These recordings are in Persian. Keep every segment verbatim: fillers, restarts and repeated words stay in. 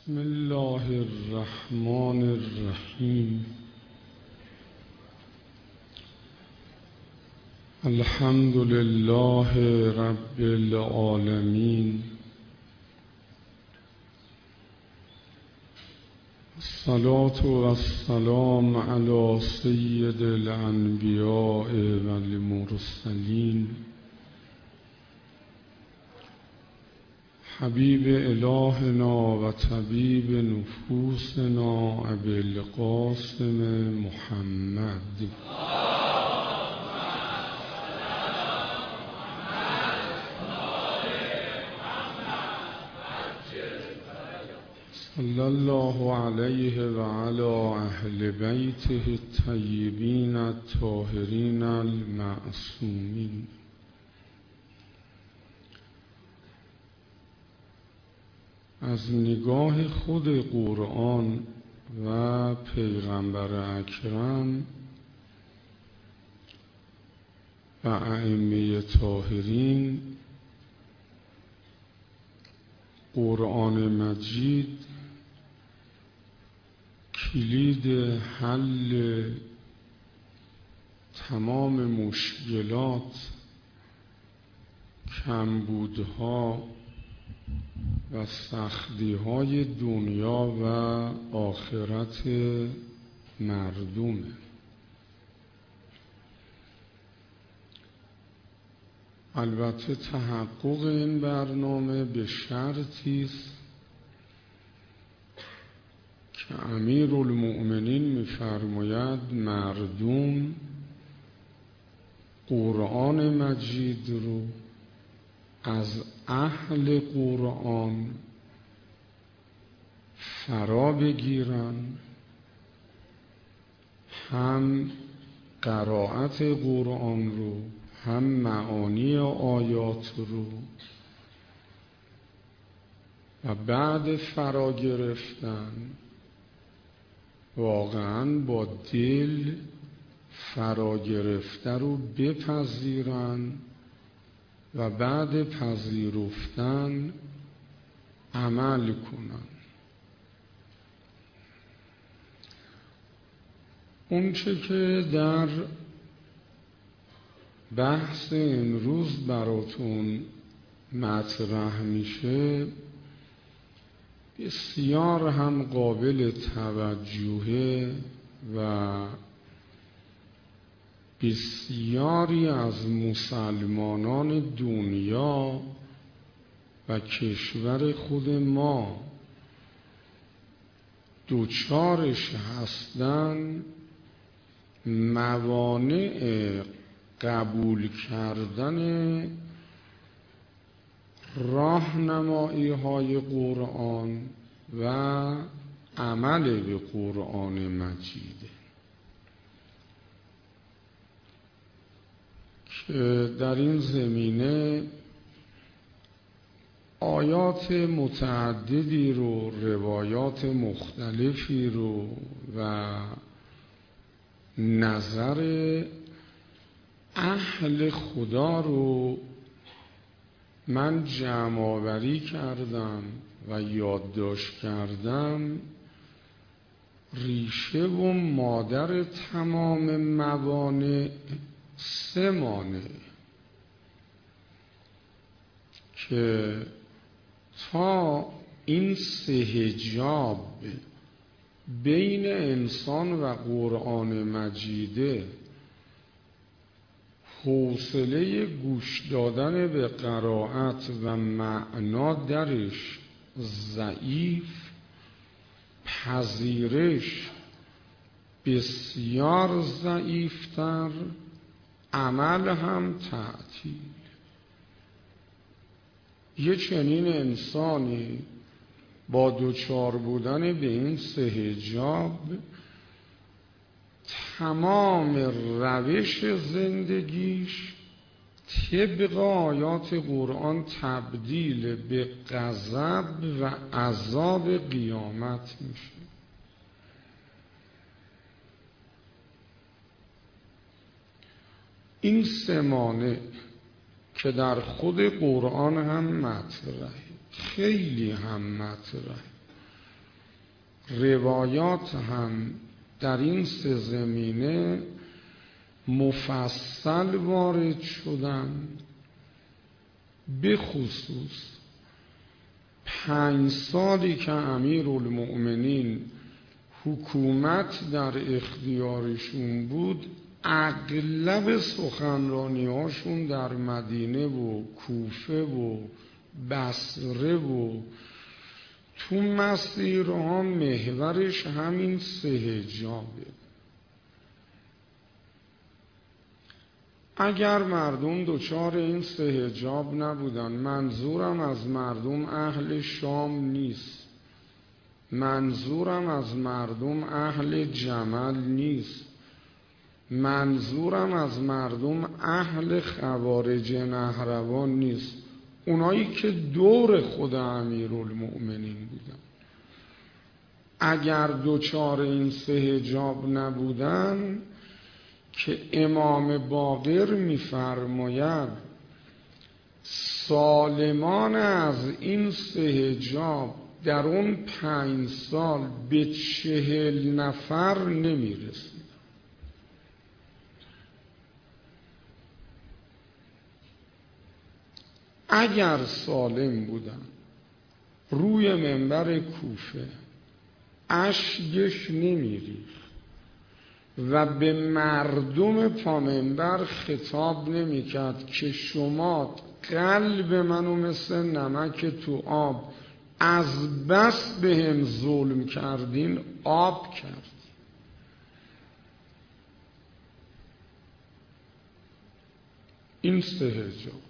بسم الله الرحمن الرحیم. الحمد لله رب العالمین. الصلاة والسلام علی سید الانبیاء والمرسلین حبیب الهنا و طبیب نفوسنا ابی القاسم محمد. صلی الله علیه و علی اهل بیته الطیبین الطاهرین المعصومین. از نگاه خود قرآن و پیغمبر اکرم و ائمه طاهرین، قرآن مجید کلید حل تمام مشکلات، کمبودها و سختی‌های دنیا و آخرت مردمه. البته تحقق این برنامه به شرطی است که امیرالمؤمنین می‌فرماید مردم قرآن مجید رو از اهل قرآن فرا بگیرن، هم قرائت قرآن رو هم معانی آیات رو، و بعد فرا گرفتن واقعاً با دل فرا گرفته رو بپذیرن و بعد پذیرفتن عمل کنن. اون چه که در بحث امروز براتون مطرح میشه بسیار هم قابل توجهه و بسیاری از مسلمانان دنیا و کشور خود ما دوچارش هستن. موانع قبول کردن راهنمایی های قرآن و عمل به قرآن مجیده که در این زمینه آیات متعددی رو، روایات مختلفی رو و نظر اهل خدا رو من جمع آوری کردم و یادداشت کردم. ریشه و مادر تمام موانع سه مانع که تا این سه حجاب بین انسان و قرآن مجیده حوصله گوش دادن به قرائت و معنا درش ضعیف، پذیرش بسیار ضعیفتر، عمل هم تعطیل. یه چنین انسانی با دوچار بودن به این سه حجاب تمام روش زندگیش طبق آیات قرآن تبدیل به غضب و عذاب قیامت میشه. این سه مانع که در خود قرآن هم مطرحه، خیلی هم مطرحه، روایات هم در این سه زمینه مفصل وارد شدن، به خصوص پنج سالی که امیرالمؤمنین حکومت در اختیارشون بود، اغلب سخنرانی هاشون در مدینه و کوفه و بصره و تو مسیرها محورش همین سه حجابه. اگر مردم دچار این سه حجاب نبودن، منظورم از مردم اهل شام نیست، منظورم از مردم اهل جمل نیست، منظورم از مردم اهل خوارج نهروان نیست، اونایی که دور خود امیرالمؤمنین بودن. اگر دوچار این سه حجاب نبودن که امام باقر می‌فرماید سالمان از این سه حجاب در اون پنج سال به چهل نفر نمی‌رسید. اگر سالم بودن روی منبر کوفه اشکش نمی‌ریخت و به مردم پا منبر خطاب نمی‌کرد که شما قلب منو مثل نمک تو آب از بس به هم ظلم کردین آب کرد. این سه حجاب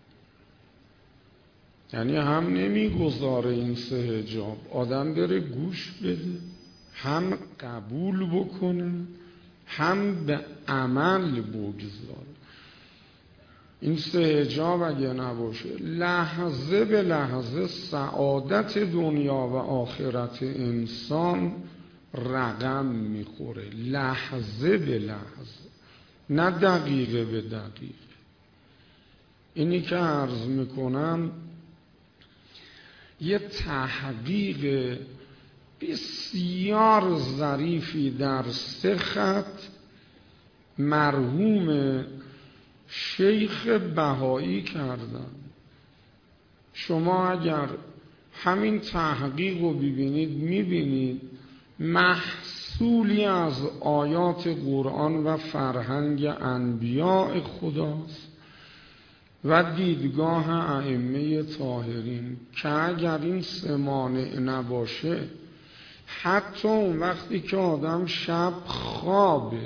یعنی هم نمیگذاره این سه حجاب آدم بره گوش بده، هم قبول بکنه، هم به عمل بگذاره. این سه حجاب اگه نباشه لحظه به لحظه سعادت دنیا و آخرت انسان رقم میخوره، لحظه به لحظه، نه دقیقه به دقیقه. اینی که عرض میکنم یه تحقیق بسیار ظریفی در سه خط مرحوم شیخ بهایی کردن. شما اگر همین تحقیق رو ببینید میبینید محصولی از آیات قرآن و فرهنگ انبیاء خداست و دیدگاه ائمه طاهرین که اگر این سه مانع نباشه، حتی اون وقتی که آدم شب خوابه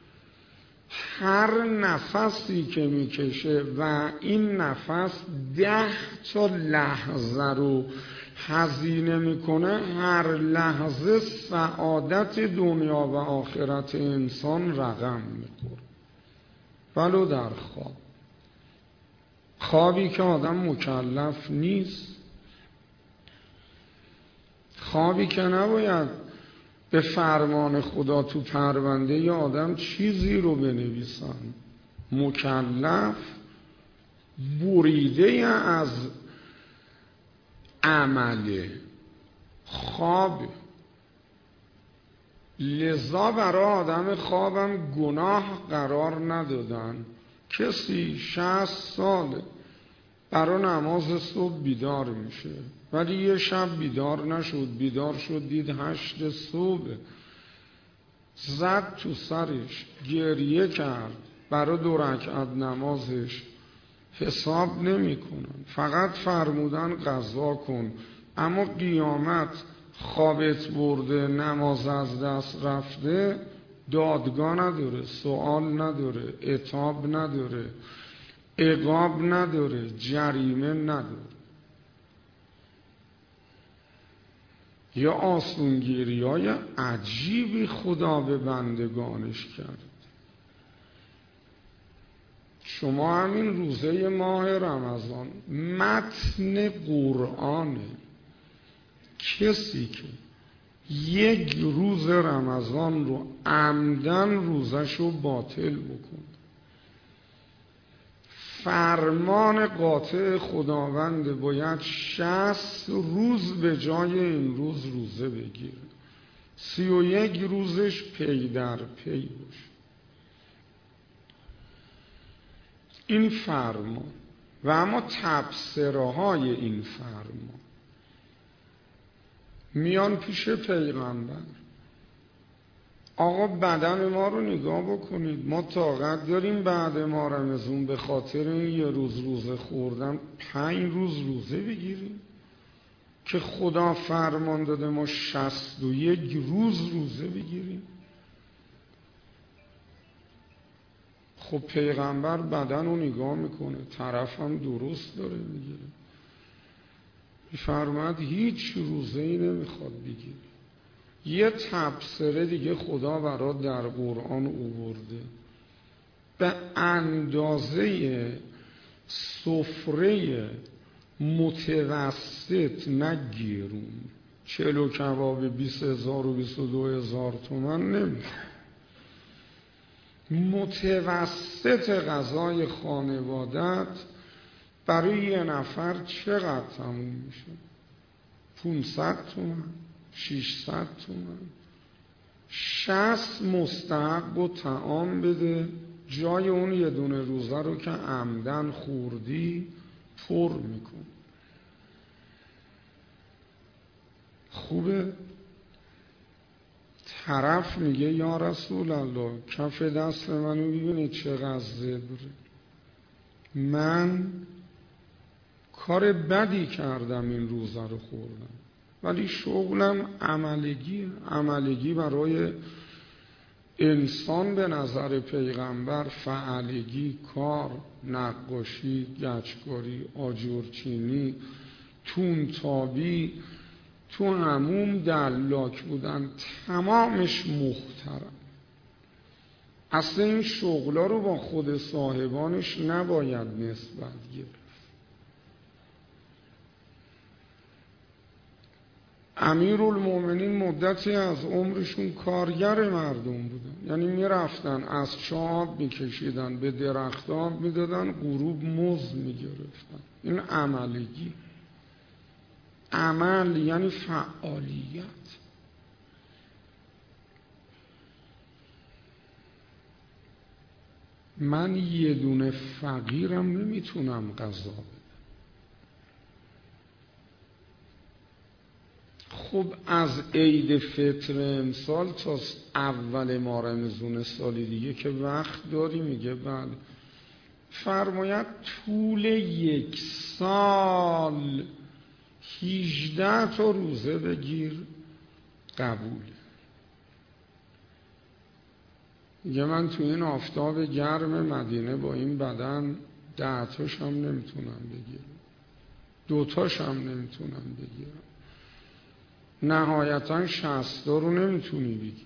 هر نفسی که میکشه و این نفس ده تا لحظه رو هزینه میکنه، هر لحظه سعادت دنیا و آخرت انسان رقم میخوره. ولو در خواب، خوابی که آدم مکلف نیست، خوابی که نباید به فرمان خدا تو پرونده ی آدم چیزی رو بنویسن، مکلف بریده از عمله، خواب. لذا برای آدم خوابم گناه قرار ندادن. کسی شصت ساله برای نماز صبح بیدار میشه ولی یه شب بیدار نشد، بیدار شد دید هشت صبح، زد تو سرش، گریه کرد، برای دو رکعت نمازش حساب نمی کنن، فقط فرمودن قضا کن. اما قیامت خوابت برده، نماز از دست رفته، دادگاه نداره، سوال نداره، عتاب نداره، عقاب نداره، جریمه نداره. یا آسونگیری های عجیبی خدا به بندگانش کرد. شما همین روزه ماه رمضان متن قرآنه. کسی که یک روز رمضان رو عمدن روزش رو باطل بکنه، فرمان قاطع خداوند باید شصت روز به جای این روز روزه بگیره. سی و یک روزش پی در پی باشه. این فرمان و اما تبصره های این فرمان میان پیش پیغمبر. آقا بدن ما رو نگاه بکنید، ما طاقت داریم بعد ما رمضان به خاطر این یه روز روزه خوردن پنج روز روزه بگیریم که خدا فرمان داده ما شصت و یک روز روزه بگیریم؟ خب پیغمبر بدن رو نگاه میکنه، طرف هم درست داره میگیره، میفرماد هیچ روزه ای نمیخواد بگیره. یه تبصره دیگه خدا برات در قرآن آورده، به اندازه سفره متوسط نگیرون، چلو کباب بیست هزار و بیست و دو هزار تومن نمیخواد. متوسط غذای خانوادت برای یه نفر چقدر تموم میشه؟ پونصد تومن، ششصد تومن. شصت مستحق و طعام بده، جای اون یه دونه روزه رو که عمدن خوردی پر میکن. خوبه؟ طرف میگه یا رسول الله کف دست منو ببینید چقدر زبره، من کار بدی کردم این روزه رو خوردم، ولی شغلم عملگی عملگی برای انسان به نظر پیغمبر فعالگی، کار، نقاشی، گچکاری، آجرچینی، تونتابی، تو هموم دلاک بودن، تمامش محترم. اصلا این شغلا رو با خود صاحبانش نباید نسبت گرفت. امیرالمومنین مدتی از عمرشون کارگر مردم بودن، یعنی میرفتن از چاه میکشیدن به درخت آب میدادن، غروب مزد میگرفتن. این عملگی، عمل یعنی فعالیت. من یه دونه فقیرم نمیتونم غذا بدم. خب از عید فطر امسال تا اول ماه رمضان سال دیگه که وقت داری؟ میگه بله. فرماید طول یک سال هجده تا روزه بگیر قبوله. میگه من تو این آفتاب گرم مدینه با این بدن ده تاش هم نمیتونم بگیرم، دو تاش هم نمیتونم بگیرم، نهایتا شصت رو نمیتونی بگیری،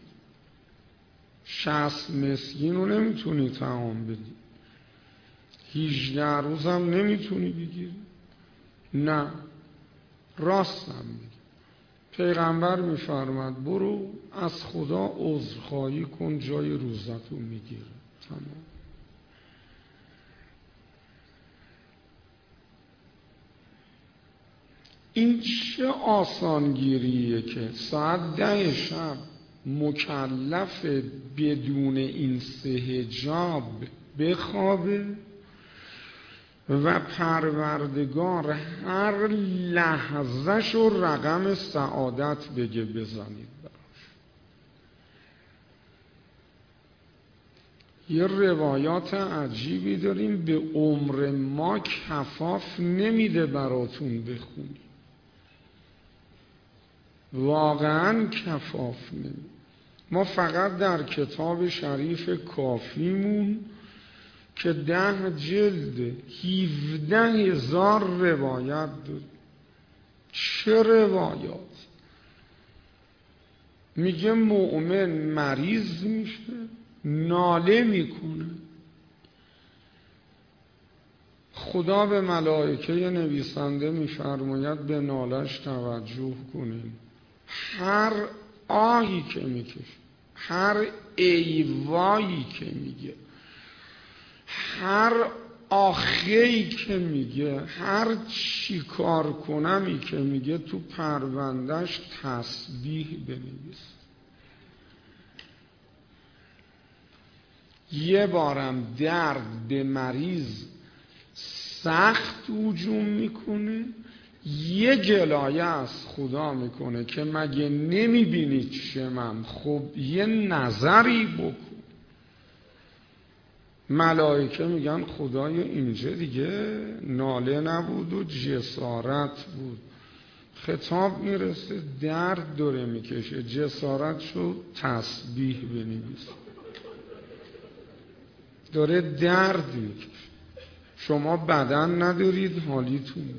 شصت مسکین رو نمیتونی طعام بدی، هجده روز هم نمیتونی بگیری. نه، راستم میگه. پیغمبر میفرماد برو از خدا عذرخواهی کن، جای روزتو میگیره. تمام. این چه آسانگیریه که ساعت ده شب مکلف بدون این سه حجاب بخوابه و پروردگار هر لحظهش و رقم سعادت بگه بزنید براش. یه روایات عجیبی داریم به عمر ما کفاف نمیده براتون بخونی، واقعا کفاف نمیده. ما فقط در کتاب شریف کافیمون که ده جلد هفده هزار روایت داره. چه روایات؟ میگه مؤمن مریض میشه ناله میکنه، خدا به ملائکه نویسنده میفرماید به نالش توجه کنیم. هر آهی که میکشه، هر ایوایی که میگه، هر آخهی که میگه، هر چی کار کنمی که میگه، تو پروندهش تسبیح بنویس. یه بارم درد به مریض سخت هجوم میکنه، یه گلایه از خدا میکنه که مگه نمیبینی چشمم، خب یه نظری بکن. ملائکه میگن خدای اینجا دیگه ناله نبود و جسارت بود. خطاب میرسه درد داره میکشه، جسارت شو تسبیح بنویس. داره درد میکشه، شما بدن ندارید حالیتون.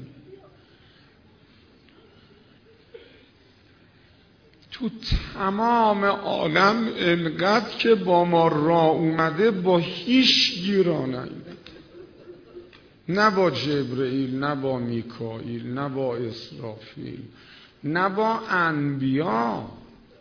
تو تمام عالم انقدر که با ما راه اومده با هیچ گیرا نیومده، نه با جبرئیل، نه با میکائیل، نه با اسرافیل، نه با انبیا.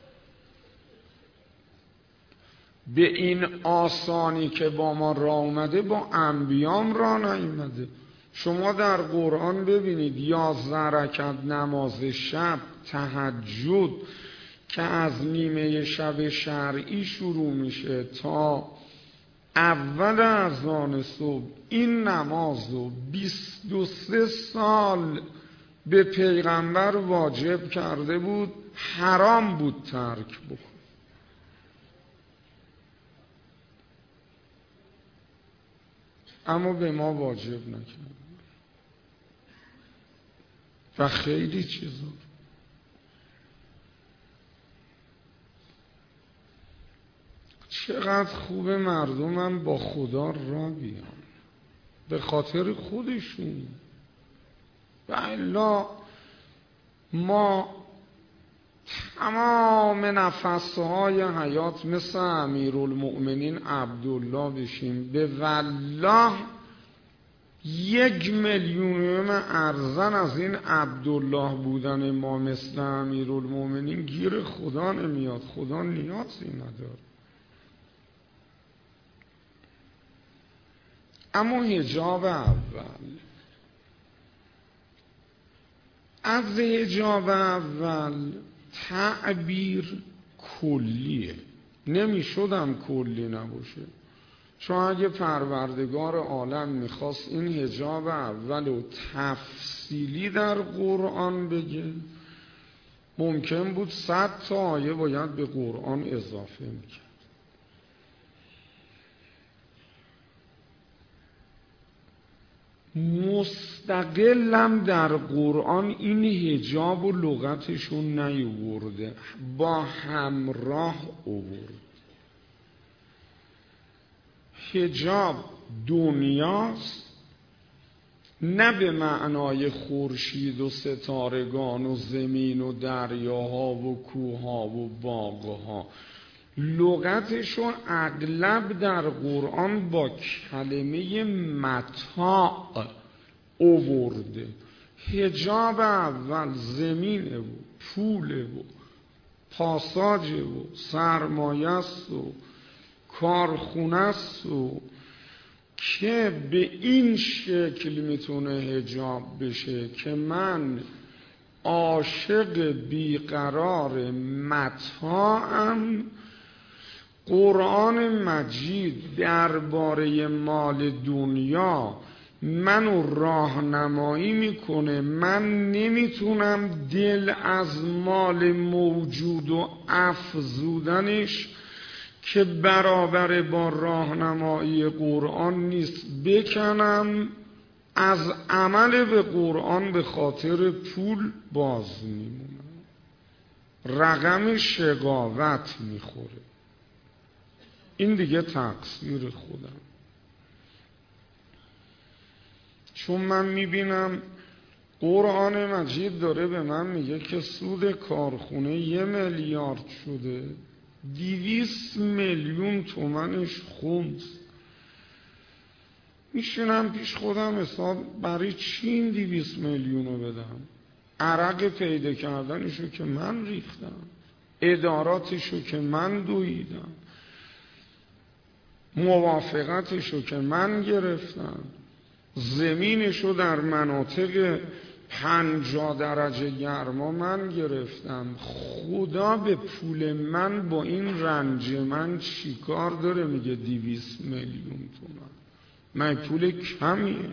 به این آسانی که با ما راه اومده با انبیام راه نیومده. شما در قرآن ببینید یازده رکعت نماز شب تهجد که از نیمه شب شرعی شروع میشه تا اول اذان صبح، این نماز رو بیست و سه سال به پیغمبر واجب کرده بود، حرام بود ترک بکن. اما به ما واجب نکرد و خیلی چیزا. چقدر خوب مردمم با خدا را بیان به خاطر خودشون. و الا ما تمام نفسهای حیات مثل امیرالمؤمنین عبدالله بشیم، به والله یک میلیونم ارزن از این عبدالله بودن ما مثل امیرالمؤمنین گیر خدا نمیاد. خدا نیازی نداره. اما حجاب اول، از حجاب اول تعبیر کلیه، نمیشدم کلی نباشه. چون اگه پروردگار عالم میخواست این حجاب اول و تفصیلی در قرآن بگه، ممکن بود صد تا آیه باید به قرآن اضافه میکرد. مستقلم در قرآن این حجاب و لغتشون نیورده، با همراه آورد. حجاب دنیاست، نه به معنای خورشید و ستارگان و زمین و دریاها و کوها و باغها. لغتشون اغلب در قرآن با کلمه متاع آورده. حجاب اول زمینه و پوله و پاساجه و سرمایه است و کارخونه است و که به این شکل میتونه حجاب بشه که من عاشق بیقرار متاعم. قرآن مجید درباره مال دنیا منو راهنمایی میکنه. من نمیتونم دل از مال موجود و افزودنش که برابر با راهنمایی قرآن نیست بکنم، از عمل به قرآن به خاطر پول باز میمونم، رقم شقاوت میخوره. این دیگه تقصیر خودم. چون من میبینم قرآن مجید داره به من میگه که سود کارخونه یه میلیارد شده، دیویس میلیون تومنش خوند. میشینم پیش خودم حساب برای چی این دیویس میلیونو بدم؟ عرق پیدا کردنشو که من ریختم، اداراتشو که من دویدم، موافقتشو که من گرفتم، زمینشو در مناطق پنجاه درجه گرما من گرفتم، خدا به پول من با این رنج من چیکار داره؟ میگه دویست میلیون تومان. من پول کمیه.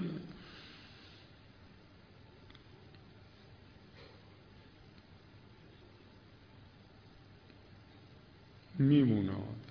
میمونه.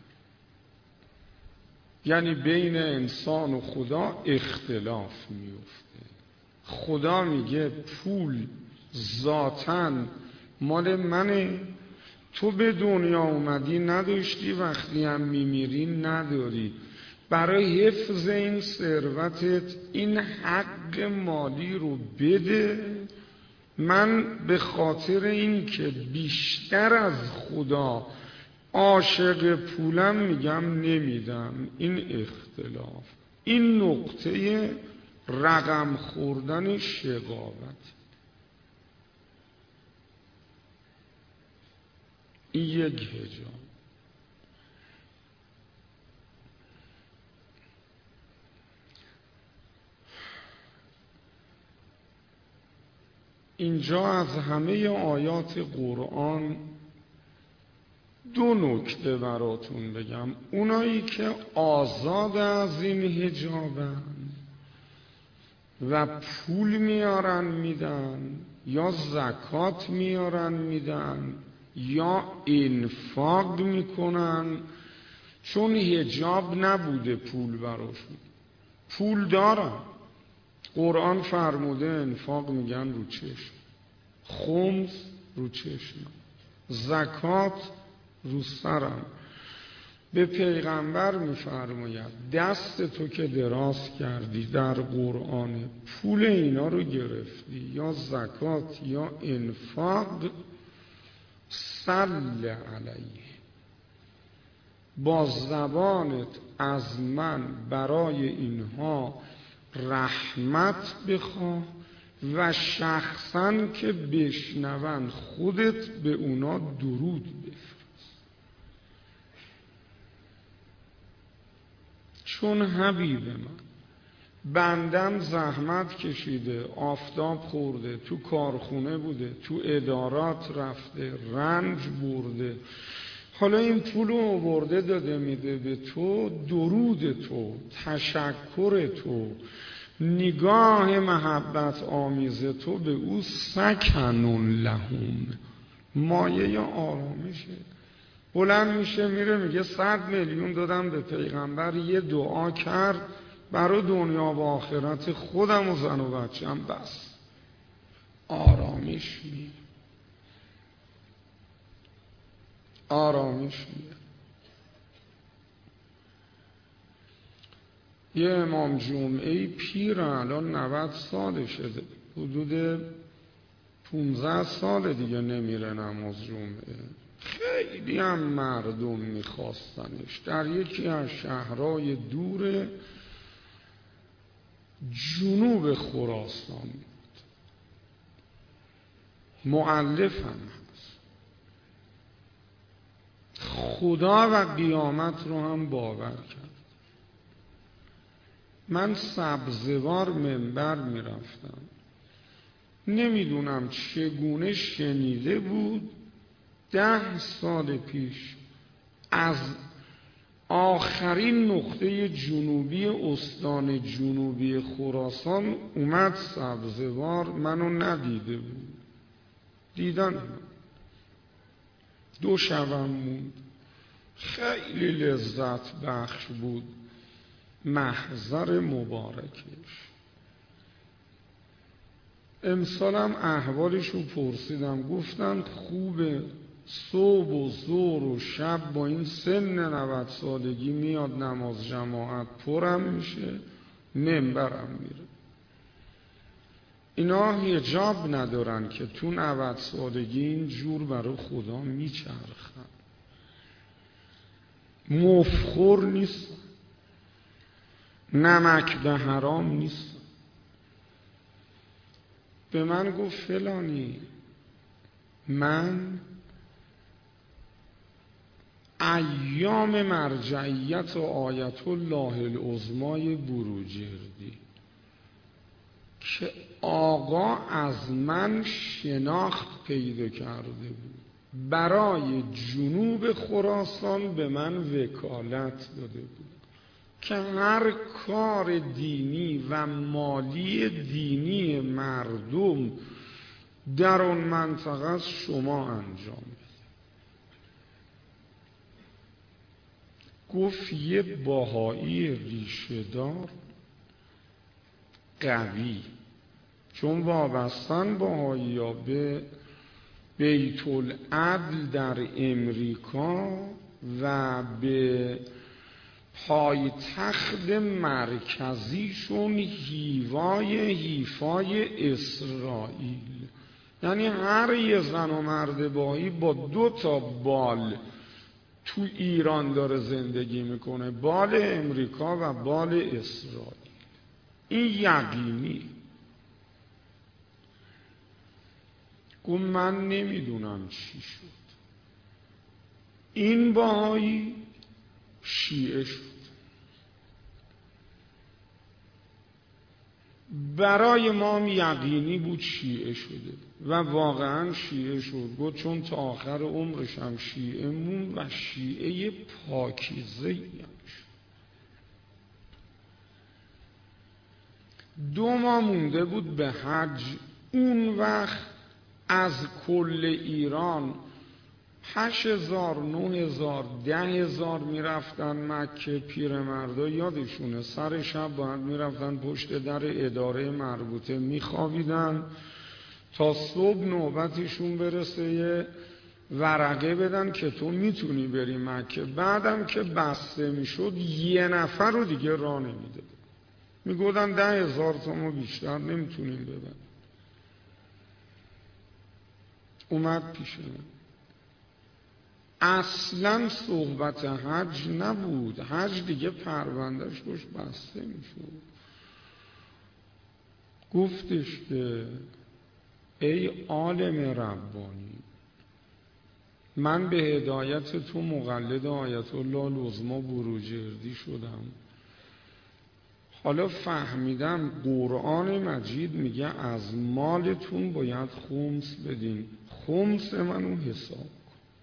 یعنی بین انسان و خدا اختلاف میفته. خدا میگه پول ذاتاً مال منه، تو به دنیا اومدی نداشتی، وقتی هم میمیری نداری. برای حفظ این ثروتت این حق مالی رو بده، من به خاطر این که بیشتر از خدا عاشق پولم میگم نمیدم. این اختلاف، این نقطه رقم خوردن شقاوت، این یک حجاب. اینجا از همه آیات قرآن دو نکته براتون بگم. اونایی که آزاد از این حجابن و پول میارن میدن، یا زکات میارن میدن، یا انفاق میکنن، چون حجاب نبوده پول براشون، پول دارن. قرآن فرموده انفاق میگن رو چشم، خمس رو چشم، زکات رو سرم. به پیغمبر میفرماید دست تو که دراز کردی در قرآن، پول اینا رو گرفتی، یا زکات یا انفاق، صل علیه، با زبانت از من برای اینها رحمت بخواه و شخصا که بشنون خودت به اونا درود بفرست. چون حبیب من بندم زحمت کشیده، آفتاب خورده، تو کارخونه بوده، تو ادارات رفته، رنج برده، حالا این پول رو آورده داده میده به تو، درود تو، تشکر تو، نگاه محبت آمیز تو به او، سکنون لهم، مایه یا آرامشه. بلند میشه میره میگه صد میلیون دادم به پیغمبر، یه دعا کرد برای دنیا و آخرت خودم و زن و بچم، بس آرامش میاد، آرامش میاد. یه امام جمعه پیر الان نود سالشه، حدود پونزده سال دیگه نمیره نماز جمعه. خیلی هم مردم میخواستنش. در یکی از شهرهای دور جنوب خراسان بود. معلف هم هست. خدا و قیامت رو هم باور کرد. من سبزوار منبر میرفتم، نمیدونم چگونه شنیده بود ده سال پیش از آخرین نقطه جنوبی استان جنوبی خراسان اومد سبزوار، منو ندیده بود، دیدن دو شبم موند. خیلی لذت بخش بود محضر مبارکش. امسالم احوالشو پرسیدم، گفتن خوبه، صبح و ظهر و شب با این سن نود سالگی میاد نماز جماعت، پرم میشه، منبرم میره. اینا حجاب ندارن که تو نود سالگی این جور برای خدا میچرخن، مفخور نیستن، نمک به حرام نیستن. به من گفت فلانی، من ایام مرجعیت و آیت الله العظمای بروجردی که آقا از من شناخت پیدا کرده بود، برای جنوب خراسان به من وکالت داده بود که هر کار دینی و مالی دینی مردم در اون منطقه از شما انجام بده. گفت یه باهایی ریشه دار قوی، چون وابستن باهایی ها به بیت العدل در امریکا و به پایتخت مرکزیشون هیوای هیفای اسرائیل، یعنی هر یه زن و مرد باهایی با دو تا بال تو ایران داره زندگی میکنه، بال امریکا و بال اسرائیل. این یقینی. گفت من نمیدونم چی شد، این باهایی شیعه شد. برای ما یقینی بود شیعه شده و واقعا شیعه شد. گفت چون تا آخر عمرش هم شیعه مون و شیعه پاکیزه‌ای هم شد. دو ماه مونده بود به حج. اون وقت از کل ایران هشت هزار، نه هزار، ده هزار میرفتن مکه. پیرمردا یادشونه سر شب باید میرفتن پشت در اداره مربوطه میخوابیدن تا صبح نوبتشون برسه یه ورقه بدن که تو میتونی بری مکه. بعدم که بسته میشد یه نفر رو دیگه راه نمیداد، میگفتن ده هزار تا ما بیشتر نمیتونیم ببریم. اومد پیش من، اصلا صحبت حج نبود، حج دیگه پروندهش روش بسته میشد. گفتش که ای عالم ربانی، من به هدایت تو مقلد آیت الله العظمی بروجردی شدم، حالا فهمیدم قرآن مجید میگه از مالتون باید خمس بدین، خمس منو حساب کن.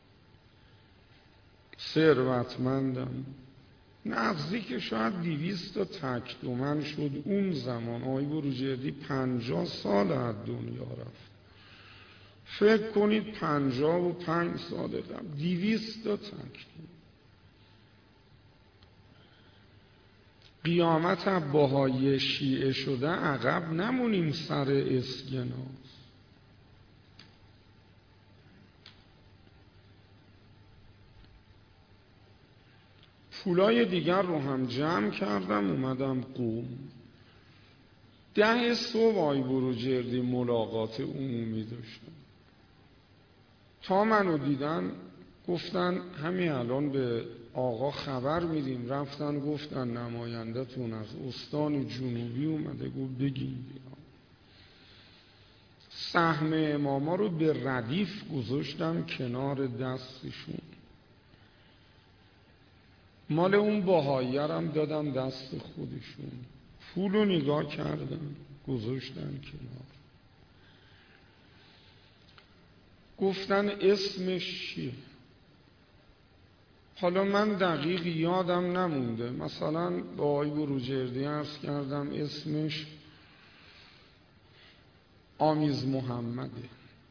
ثروتمندم، نزدیک شاید دویست تا تک تومن شد اون زمان. آقای بروجردی پنجاه سال از دنیا رفت. فکر کنید پنجاه و پنج سال قبل دویست تا تک تومن. قیامت باهای شیعه شده عقب نمونیم سر اسکناس. پولای دیگر رو هم جمع کردم اومدم قم. ده صبح آقای بروجردی ملاقات عمومی داشتم. تا منو دیدن گفتن همین الان به آقا خبر میدیم. رفتن گفتن نماینده تون از استان جنوبی اومده. گفت بگیم بیان. سهم اماما رو به ردیف گذاشتم کنار دستشون، مال اون باهایی‌ام دادم دست خودشون. پول رو نگاه کردم گذاشتن کنار. گفتن اسمش چیه؟ حالا من دقیق یادم نمونده، مثلا با آقای بروجردی عرض کردم اسمش آمیز محمده.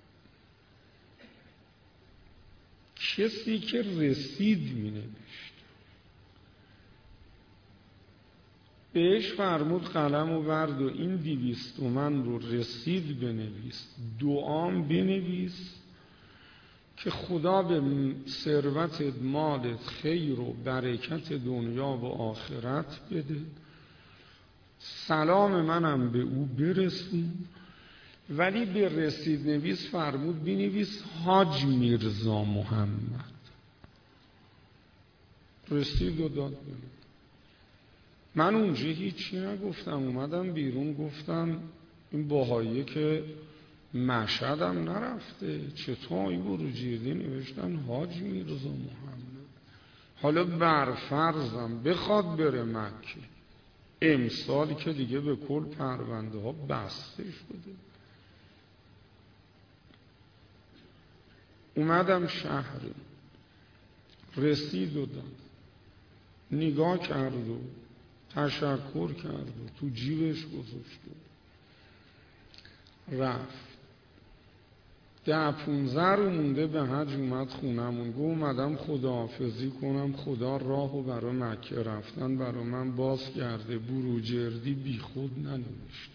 کسی که رسید می نوشت بهش فرمود قلم و ورد و این دویست تومن رو رسید بنویس، دعام بنویس که خدا به ثروتت مالت خیر و برکت دنیا و آخرت بده، سلام منم به او برسون. ولی به رسید نویس فرمود بنویس حاج میرزا محمد. رسید و داد بنویس. من اونجا هیچی نگفتم، اومدم بیرون گفتم این باهاییه که مشهدم نرفته، چطور آقای بروجردی نوشتن حاج میرزا محمد. حالا برفرضم بخواد بره مکه، امسالی که دیگه به کل پرونده ها بسته شده. اومدم شهر، رسید و داد، نگاه کرد و تشکر کرد و تو جیبش گذاشت و رفت. ده پونزه رو مونده به حج اومد خونمون، گو اومدم خداحافظی کنم، خدا راهو برای مکه رفتن برای من باز کرده، بروجردی بی خود ننوشت.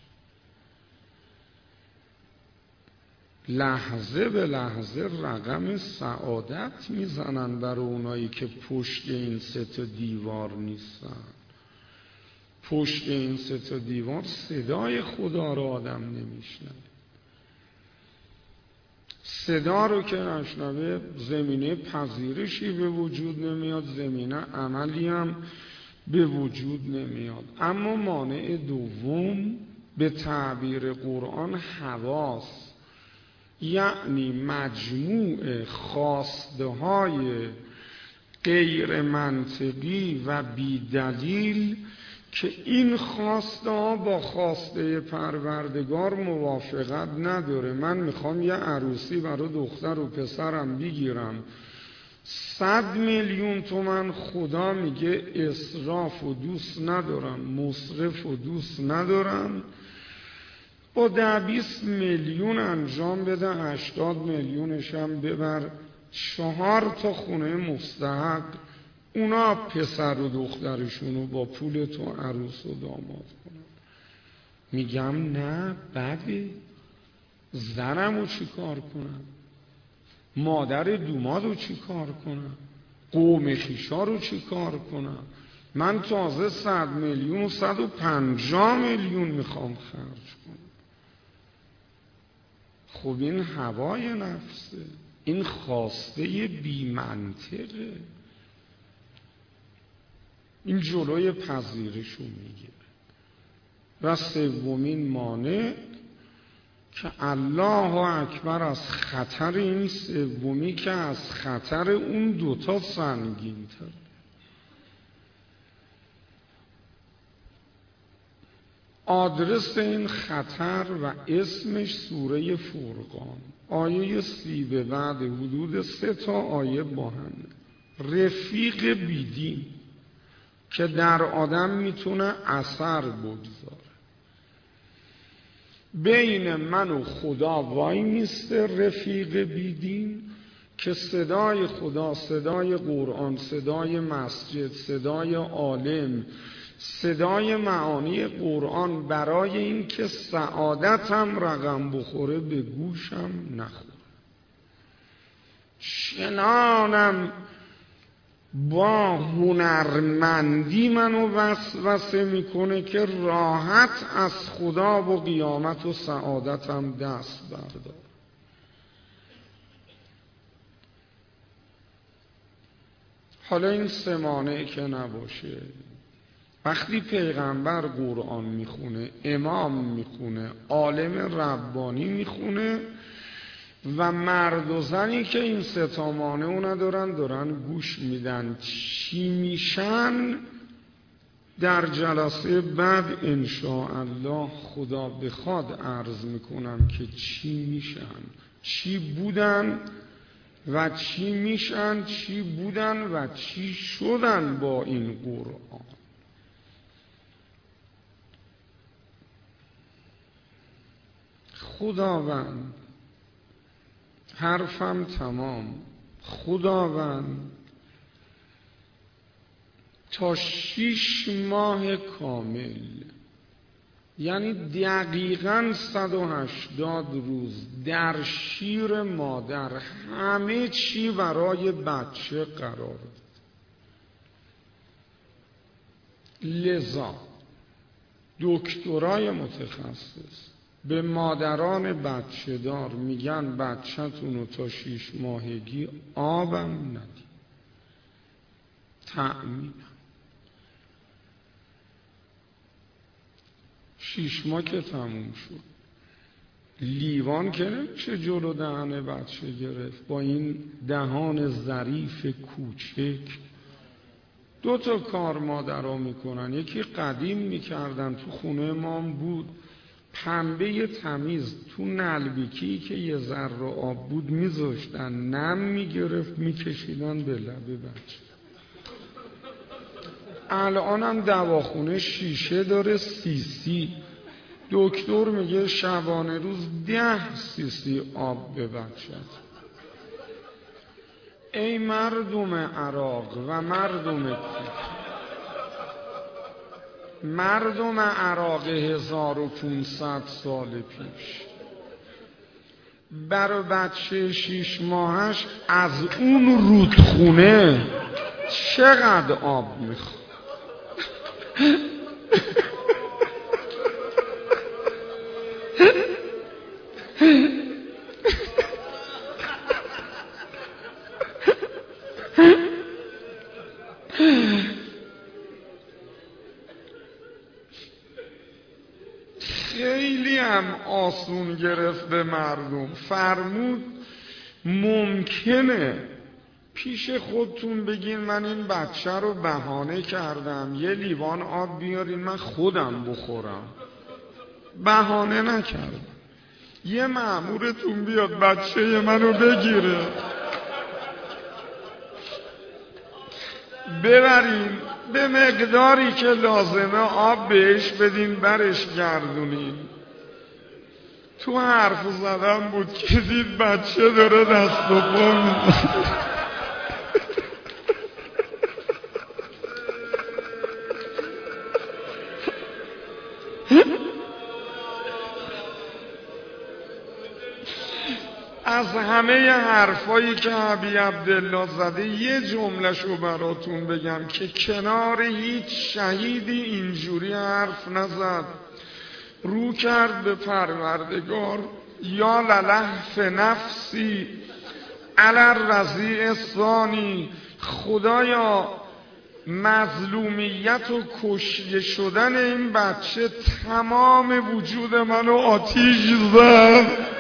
لحظه به لحظه رقم سعادت میزنن برای اونایی که پشت این سه تا دیوار نیستن. پشت این سه تا دیوار صدای خدا رو آدم نمیشنوه. صدا رو که نشنوه زمینه پذیرشی به وجود نمیاد، زمینه عملی هم به وجود نمیاد. اما مانع دوم به تعبیر قرآن حواس، یعنی مجموع خواسته های غیر منطقی و بیدلیل که این خواسته ها با خواسته پروردگار موافقت نداره. من میخوام یه عروسی برای دختر و پسرم بگیرم، صد میلیون تومن، خدا میگه اسراف و دوست ندارم، مصرف و دوست ندارم، با ده بیست میلیون انجام بده، هشتاد میلیونش هم ببر چهار تا خونه مستحق، اونا پسر و دخترشونو با پول تو عروس و داماد کنن. میگم نه، بده. زنمو چی کار کنم؟ مادر دومادو چی کار کنم؟ قوم خیشا رو چی کار کنم؟ من تازه صد میلیون و صد و پنجاه میلیون میخوام خرج کنم. خب این هوای نفسه، این خواسته بی منطقه، این جلوی پذیرشو میگیره. و سومین مانع که الله اکبر از خطر این سومی که از خطر اون دوتا سنگین تر. آدرس این خطر و اسمش سوره فرقان، آیه سی به بعد حدود سه تا آیه با هم. رفیق بیدین که در آدم میتونه اثر بگذاره. بین من و خدا وای میسته رفیق بیدین که صدای خدا، صدای قرآن، صدای مسجد، صدای عالم، صدای معانی قرآن برای این که سعادتم رقم بخوره به گوشم نخوره. چنانم با هنرمندی منو وسوسه میکنه که راحت از خدا و قیامت و سعادتم دست بردار. حالا این سه مانع که نباشه، وقتی پیغمبر قرآن میخونه، امام میخونه، عالم ربانی میخونه و مرد و زنی که این سه تا مانع ندارن دارن گوش میدن، چی میشن در جلسه بعد انشاءالله خدا بخواد عرض میکنم که چی میشن، چی بودن و چی میشن، چی بودن و چی شدن با این قرآن. خداوند، حرفم تمام، خداوند تا شیش ماه کامل، یعنی دقیقاً صد و هشتاد روز در شیر مادر همه چی برای بچه قرار داد. لذا دکترای متخصص به مادران بچه دار میگن بچه‌تونو تا شیش ماهگی آبم ندید، تأمینم. شیش ماه که تموم شد، لیوان که نمیشه جلو دهن بچه گرفت، با این دهان ظریف کوچک دو تا کار مادرها میکنن. یکی قدیم میکردن، تو خونه ما بود، پنبه تمیز تو نلبیکی که یه ذره آب بود میذاشتن، نم میگرفت میکشیدن به لبه بچه. الان هم دواخونه شیشه داره، سیسی. دکتر میگه شبانه روز ده سیسی آب به بچه. ای مردم عراق و مردم مردم عراق هزار و پونصد سال پیش، برای بچه شیش ماهش از اون رودخونه چقدر آب میخواد؟ خیلی هم آسون گرفت به مردم. فرمود ممکنه پیش خودتون بگین من این بچه رو بهانه کردم، یه لیوان آب بیارین من خودم بخورم. بهانه نکردم. یه مأمورتون بیاد بچه منو بگیره، ببرین به مقداری که لازمه آب بهش بدین، برش گردونین. تو حرف زدن بود که دید بچه داره دست و پا میزنه. از همه حرفایی که ابی عبدالله زده یه جمله‌شو براتون بگم که کنار هیچ شهیدی اینجوری حرف نزد. رو کرد به پروردگار، یا للهف نفسی علی رضیع ثانی، خدایا مظلومیت و کشته شدن این بچه تمام وجود منو آتیش زد.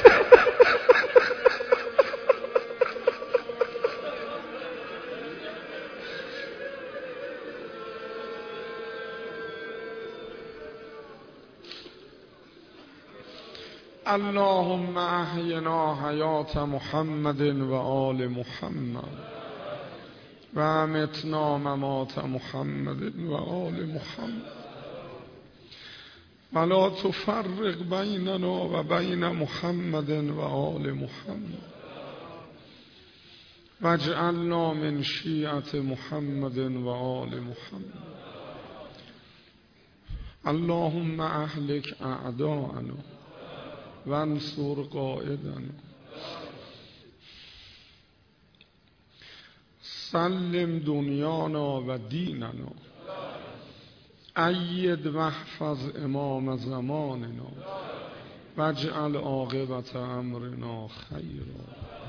اللهم احینا حیات محمد و آل محمد و امتنا ممات محمد و آل محمد ولا تفرق بیننا و بین محمد و آل محمد واجعلنا من شیعة محمد و آل محمد. اللهم اهلک اعداءنا وانصر قائدنا سلم دنیانا و دیننا اید واحفظ امام زماننا واجعل عاقبت امرنا خیرا.